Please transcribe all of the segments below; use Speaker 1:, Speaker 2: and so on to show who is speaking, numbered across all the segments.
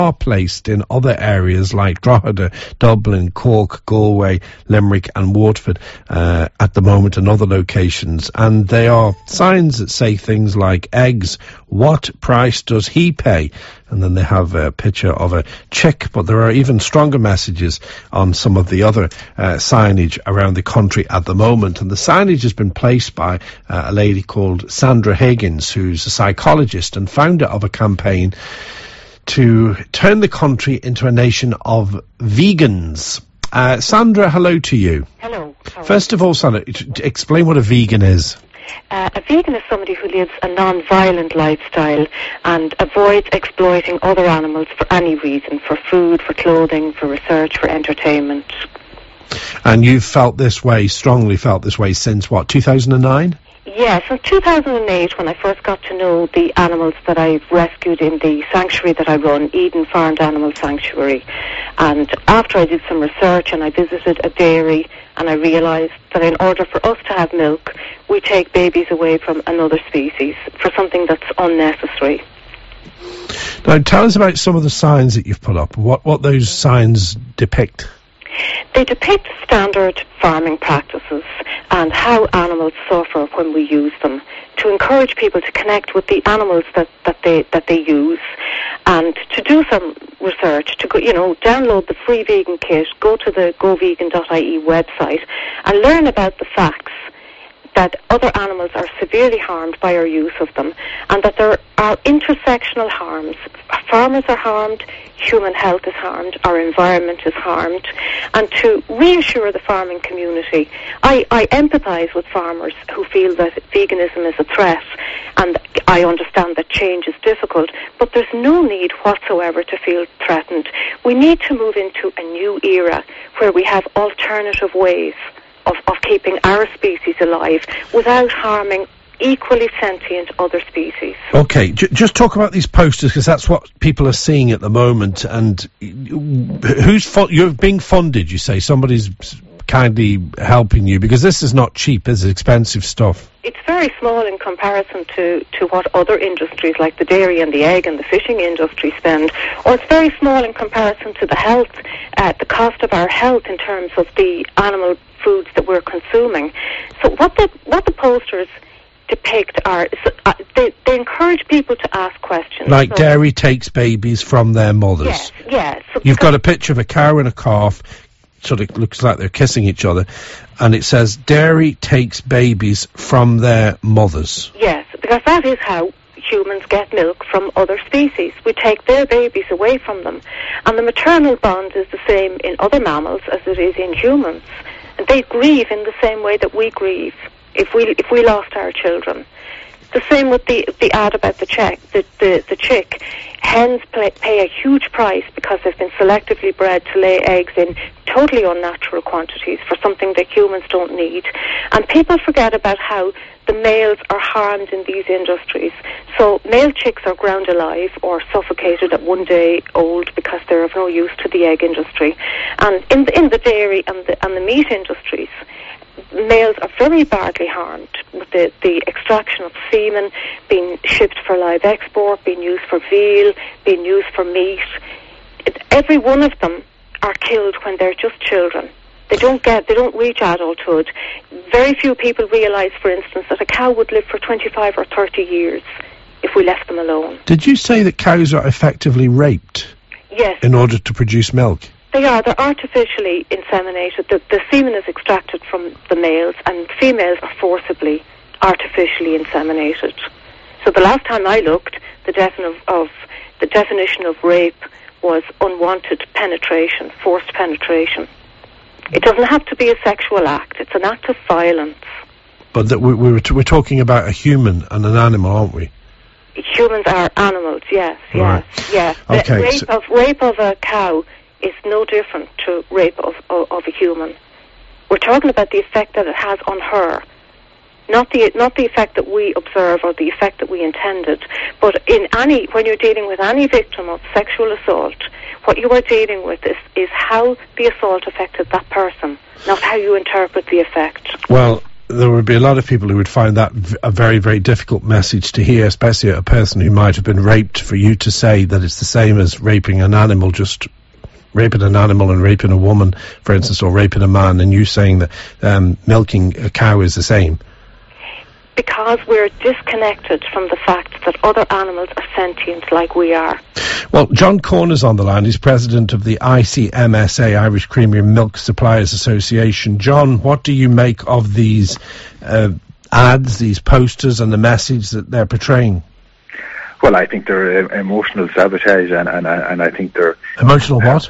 Speaker 1: are placed in other areas like Drogheda, Dublin, Cork, Galway, Limerick and Waterford at the moment, and other locations. And they are signs that say things like eggs, what price does he pay? And then they have a picture of a chick, but there are even stronger messages on some of the other signage around the country at the moment. And the signage has been placed by a lady called Sandra Higgins, who's a psychologist and founder of a campaign to turn the country into a nation of vegans. Sandra, hello to you.
Speaker 2: Hello.
Speaker 1: First of all, Sandra, explain what a vegan is.
Speaker 2: A vegan is somebody who lives a non-violent lifestyle and avoids exploiting other animals for any reason, for food, for clothing, for research, for entertainment.
Speaker 1: And you've felt this way, strongly felt this way, since what, 2009?
Speaker 2: Yes, in 2008, when I first got to know the animals that I've rescued in the sanctuary that I run, Eden Farmed Animal Sanctuary. And after I did some research and I visited a dairy, and I realised that in order for us to have milk, we take babies away from another species for something that's unnecessary.
Speaker 1: Now, tell us about some of the signs that you've put up, what those signs depict.
Speaker 2: They depict standard farming practices and how animals suffer when we use them, to encourage people to connect with the animals that they use, and to do some research, to go, download the free vegan kit, go to the govegan.ie website and learn about the facts that other animals are severely harmed by our use of them, and that there are intersectional harms. Farmers are harmed, human health is harmed, our environment is harmed, and to reassure the farming community. I empathise with farmers who feel that veganism is a threat, and I understand that change is difficult, but there's no need whatsoever to feel threatened. We need to move into a new era where we have alternative ways of keeping our species alive without harming equally sentient other species.
Speaker 1: Okay, just talk about these posters, because that's what people are seeing at the moment. And you're being funded, you say? Somebody's kindly helping you, because this is not cheap, it's expensive stuff.
Speaker 2: It's very small in comparison to what other industries like the dairy and the egg and the fishing industry spend, or it's very small in comparison to the health, the cost of our health in terms of the animal foods that we're consuming. So what the posters depict are, they encourage people to ask questions.
Speaker 1: Like dairy takes babies from their mothers.
Speaker 2: Yes. So
Speaker 1: you've got a picture of a cow and a calf, sort of looks like they're kissing each other, and it says dairy takes babies from their mothers.
Speaker 2: Yes, because that is how humans get milk from other species. We take their babies away from them. And the maternal bond is the same in other mammals as it is in humans. And they grieve in the same way that we grieve if we lost our children. The same with the ad about the chick. Hens pay a huge price because they've been selectively bred to lay eggs in totally unnatural quantities for something that humans don't need. And people forget about how the males are harmed in these industries. So male chicks are ground alive or suffocated at 1 day old because they're of no use to the egg industry. And in the dairy and the meat industries, males are very badly harmed with the extraction of semen, being shipped for live export, being used for veal, being used for meat. Every one of them are killed when they're just children. They don't reach adulthood. Very few people realise, for instance, that a cow would live for 25 or 30 years if we left them alone.
Speaker 1: Did you say that cows are effectively raped?
Speaker 2: Yes.
Speaker 1: In order to produce milk?
Speaker 2: They are. They're artificially inseminated. The semen is extracted from the males, and females are forcibly artificially inseminated. So the last time I looked, the definition of rape was unwanted penetration, forced penetration. It doesn't have to be a sexual act. It's an act of violence.
Speaker 1: But we're talking about a human and an animal, aren't we?
Speaker 2: Humans are animals, yes,
Speaker 1: right.
Speaker 2: yes.
Speaker 1: Okay,
Speaker 2: rape of a cow is no different to rape of a human. We're talking about the effect that it has on her, not the effect that we observe or the effect that we intended. But when you're dealing with any victim of sexual assault, what you are dealing with is how the assault affected that person, not how you interpret the effect.
Speaker 1: Well, there would be a lot of people who would find that a very, very difficult message to hear, especially a person who might have been raped, for you to say that it's the same as raping an animal, just raping an animal and raping a woman, for instance, or raping a man, and you saying that milking a cow is the same.
Speaker 2: Because we're disconnected from the fact that other animals are sentient like we are.
Speaker 1: Well, John Corn is on the line. He's president of the ICMSA, Irish Creamery Milk Suppliers Association. John, what do you make of these ads, these posters, and the message that they're portraying?
Speaker 3: Well, I think they're emotional sabotage, and I think they're...
Speaker 1: Emotional what?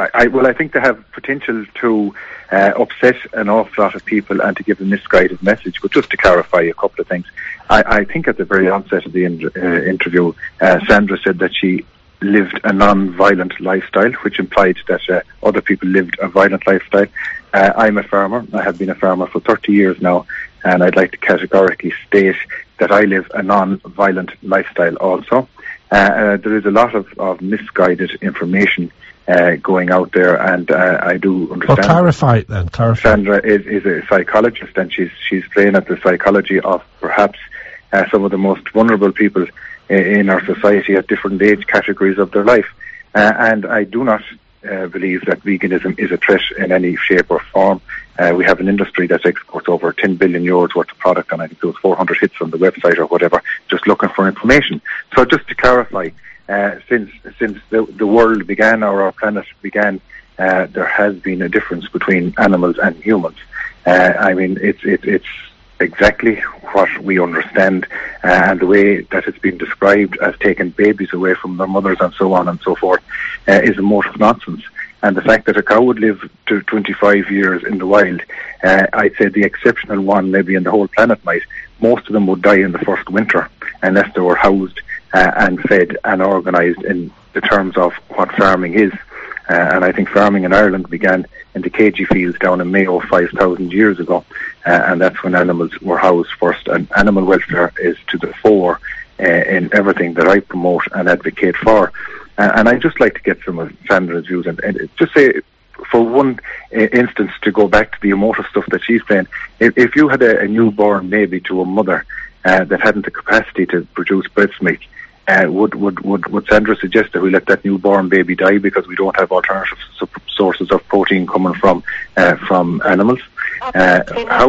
Speaker 3: I think they have potential to upset an awful lot of people and to give a misguided message. But just to clarify a couple of things, I think at the very onset of the interview, Sandra said that she lived a non-violent lifestyle, which implied that other people lived a violent lifestyle. I'm a farmer. I have been a farmer for 30 years now, and I'd like to categorically state that I live a non-violent lifestyle also. There is a lot of misguided information going out there, and I do understand.
Speaker 1: Well, clarify it then. Clarify.
Speaker 3: Sandra is a psychologist, and she's playing at the psychology of perhaps some of the most vulnerable people in our society at different age categories of their life. And I do not believe that veganism is a threat in any shape or form. We have an industry that exports over 10 billion euros worth of product, and I think there was 400 hits on the website or whatever, just looking for information. So just to clarify, since the world began, or our planet began, there has been a difference between animals and humans. I mean, it's exactly what we understand, and the way that it's been described as taking babies away from their mothers and so on and so forth is a mote of nonsense. And the fact that a cow would live to 25 years in the wild, I'd say the exceptional one maybe in the whole planet might, most of them would die in the first winter unless they were housed and fed and organised in the terms of what farming is. And I think farming in Ireland began in the KG fields down in Mayo 5,000 years ago, and that's when animals were housed first. And animal welfare is to the fore in everything that I promote and advocate for. And I'd just like to get some of Sandra's views and just say, for one instance, to go back to the emotive stuff that she's saying, if you had a newborn baby to a mother that hadn't the capacity to produce breast milk, would Sandra suggest that we let that newborn baby die because we don't have alternative sources of protein coming from animals? How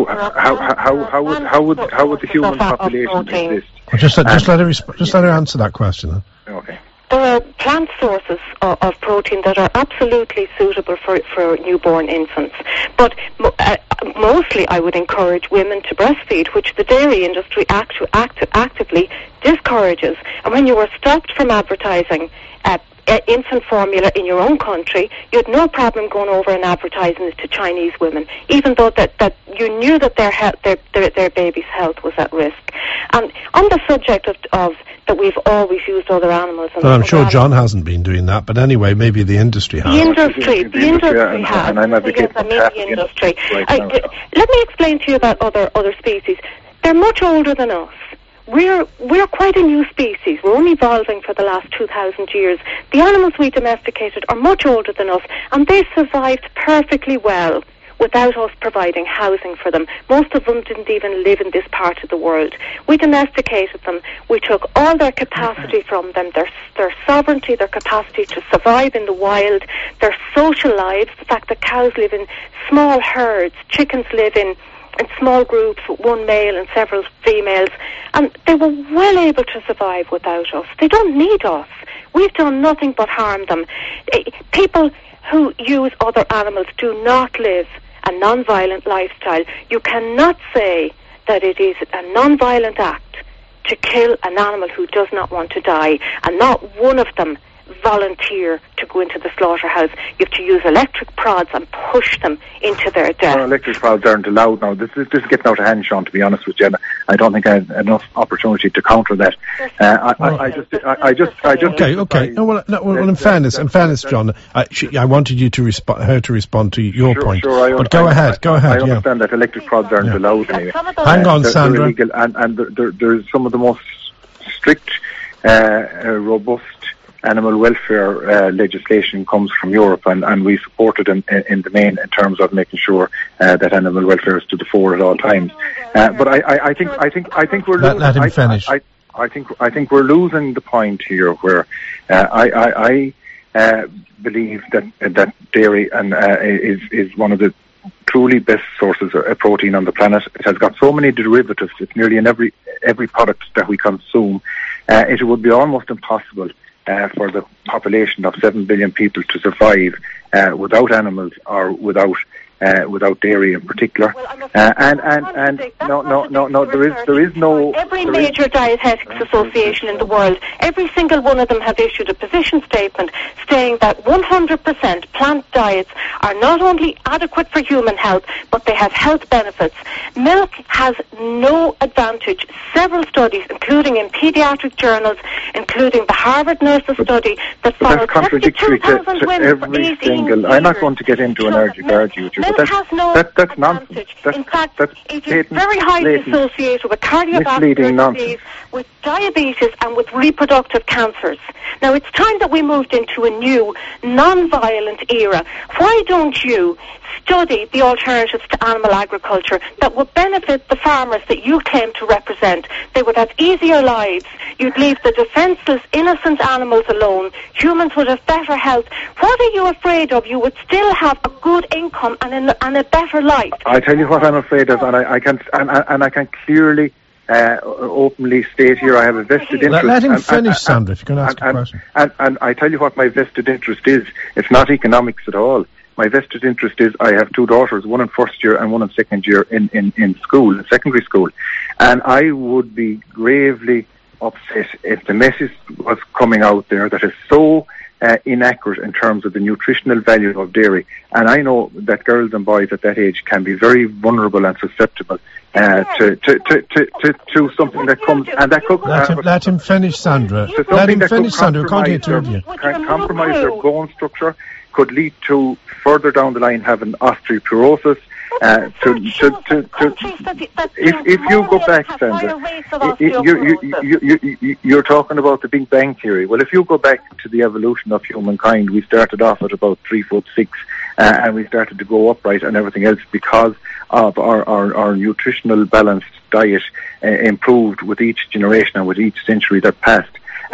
Speaker 3: would the human population exist?
Speaker 1: Well, just let her answer that question. Huh?
Speaker 3: Okay.
Speaker 2: There are plant sources of protein that are absolutely suitable for newborn infants. But mostly I would encourage women to breastfeed, which the dairy industry actively discourages. And when you were stopped from advertising infant formula in your own country, you had no problem going over and advertising it to Chinese women, even though that you knew that their baby's health was at risk. And on the subject of that we've always used other animals.
Speaker 1: Well, I'm sure John hasn't been doing that, but anyway, maybe the industry has.
Speaker 2: The industry has.
Speaker 3: And I'm advocating
Speaker 2: the industry. Let me explain to you about other species. They're much older than us. We're quite a new species. We're only evolving for the last 2,000 years. The animals we domesticated are much older than us, and they survived perfectly well without us providing housing for them. Most of them didn't even live in this part of the world. We domesticated them. We took all their capacity from them, their sovereignty, their capacity to survive in the wild, their social lives, the fact that cows live in small herds, chickens live in small groups, one male and several females, and they were well able to survive without us. They don't need us. We've done nothing but harm them. People who use other animals do not live a non-violent lifestyle. You cannot say that it is a non-violent act to kill an animal who does not want to die, and not one of them volunteer to go into the slaughterhouse. You have to use electric prods and push them into their death.
Speaker 3: Well, electric prods aren't allowed now. This is getting out of hand, Sean, to be honest with you. I don't think I had enough opportunity to counter that.
Speaker 1: Okay. Well, in fairness, John, I wanted you to respond to your point.
Speaker 3: Sure,
Speaker 1: but go ahead.
Speaker 3: I understand that electric prods aren't allowed anyway.
Speaker 1: Hang on, Sandra.
Speaker 3: They're illegal, and there's some of the most strict, robust animal welfare legislation comes from Europe, and we support it in the main in terms of making sure that animal welfare is to the fore at all times. But I think we're losing.
Speaker 1: Let him finish.
Speaker 3: I think we're losing the point here, where I believe that dairy is one of the truly best sources of protein on the planet. It has got so many derivatives. It's nearly in every product that we consume. It would be almost impossible for the population of 7 billion people to survive without animals or without dairy in particular.
Speaker 2: Well,
Speaker 3: there is no.
Speaker 2: Every major dietetics association in the world, every single one of them have issued a position statement saying that 100% plant diets are not only adequate for human health, but they have health benefits. Milk has no advantage. Several studies, including in pediatric journals, including the Harvard Nurses study that followed 52,000 women for 18 years.
Speaker 3: I'm not going to get into an argue with you.
Speaker 2: Milk has no
Speaker 3: that's nonsense.
Speaker 2: In fact, it is very highly associated with cardiovascular disease, with diabetes, and with reproductive cancers. Now, it's time that we moved into a new, non-violent era. Why don't you study the alternatives to animal agriculture that would benefit the farmers that you claim to represent? They would have easier lives. You'd leave the defenceless, innocent animals alone. Humans would have better health. What are you afraid of? You would still have a good income and a better life.
Speaker 3: I tell you what I'm afraid of, and I can clearly openly state here I have a vested interest.
Speaker 1: Let him finish, Sandra, if you're going to ask a question.
Speaker 3: And I tell you what my vested interest is. It's not economics at all. My vested interest is I have two daughters, one in first year and one in second year in school, in secondary school. And I would be gravely upset if the message was coming out there that is so inaccurate in terms of the nutritional value of dairy. And I know that girls and boys at that age can be very vulnerable and susceptible to something that comes and that could
Speaker 1: let him finish, Sandra. Let him finish, Sandra. We can't hear two of you.
Speaker 3: Can compromise their bone structure, could lead to further down the line having osteoporosis. If you go back, Sandra, you're talking about the Big Bang Theory. Well, if you go back to the evolution of humankind, we started off at about 3'6", and we started to go upright and everything else because of our nutritional balanced diet improved with each generation and with each century that passed.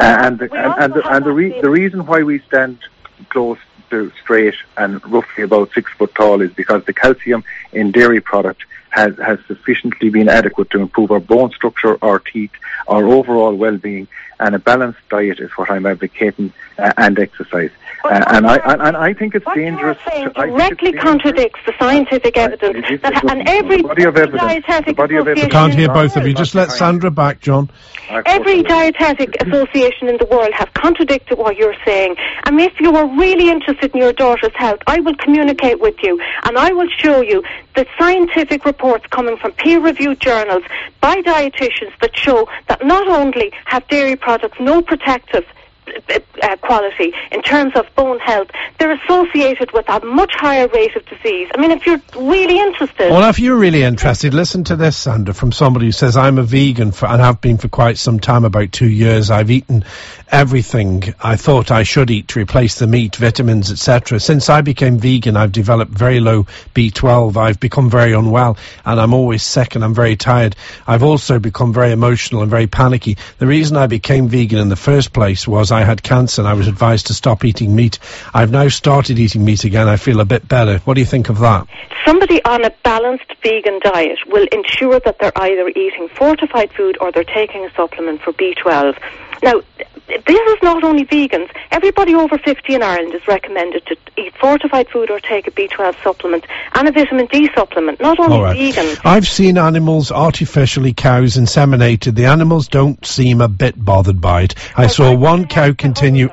Speaker 3: The reason why we stand close to straight and roughly about 6 foot tall is because the calcium in dairy product has sufficiently been adequate to improve our bone structure, our teeth, our overall well-being, and a balanced diet is what I'm advocating, and exercise. And I think it's dangerous.
Speaker 2: Directly contradicts the scientific evidence and every dietetic association.
Speaker 1: I can't hear both of you. Just let Sandra back, John.
Speaker 2: Every dietetic association in the world have contradicted what you're saying. And if you are really interested in your daughter's health, I will communicate with you and I will show you the scientific reports coming from peer-reviewed journals by dietitians that show that not only have dairy products no protective quality in terms of bone health, they're associated with a much higher rate of disease. I mean, if you're really interested...
Speaker 1: Well, if you're really interested, listen to this, Sandra, from somebody who says, I'm a vegan and have been for quite some time, about 2 years. I've eaten everything I thought I should eat to replace the meat, vitamins, etc. Since I became vegan, I've developed very low B12. I've become very unwell, and I'm always sick, and I'm very tired. I've also become very emotional and very panicky. The reason I became vegan in the first place was I had cancer and I was advised to stop eating meat. I've now started eating meat again. I feel a bit better. What do you think of that?
Speaker 2: Somebody on a balanced vegan diet will ensure that they're either eating fortified food or they're taking a supplement for B12. Now, this is not only vegans. Everybody over 50 in Ireland is recommended to eat fortified food or take a B12 supplement and a vitamin D supplement, not only vegans.
Speaker 1: I've seen animals, artificially cows, inseminated. The animals don't seem a bit bothered by it. I saw one cow continue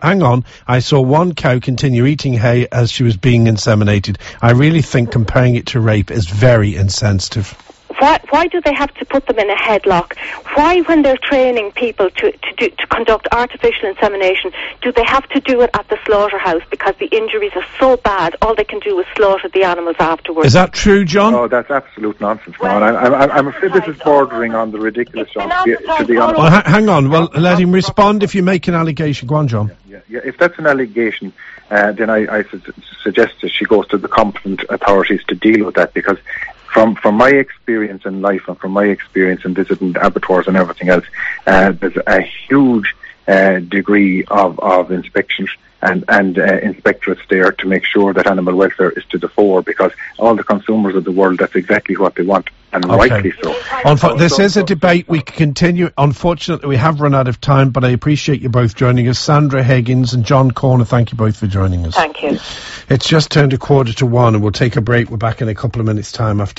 Speaker 1: eating hay as she was being inseminated. I really think comparing it to rape is very insensitive.
Speaker 2: Why do they have to put them in a headlock? Why, when they're training people to conduct artificial insemination, do they have to do it at the slaughterhouse because the injuries are so bad? All they can do is slaughter the animals afterwards.
Speaker 1: Is that true, John?
Speaker 3: Oh, that's absolute nonsense, John. I'm afraid this is bordering on the ridiculous, John. To be honest.
Speaker 1: Well, hang on. Well, let him respond if you make an allegation. Go on, John.
Speaker 3: Yeah. If that's an allegation, then I suggest that she goes to the competent authorities to deal with that, because from my experience in life and from my experience in visiting abattoirs and everything else, there's a huge degree of inspection and inspectorates there to make sure that animal welfare is to the fore, because all the consumers of the world, that's exactly what they want, and rightly so.
Speaker 1: This is a debate we can continue. Unfortunately, we have run out of time, but I appreciate you both joining us. Sandra Higgins and John Corner, thank you both for joining us.
Speaker 2: Thank you.
Speaker 1: It's just turned 1:45, and we'll take a break. We're back in a couple of minutes' time after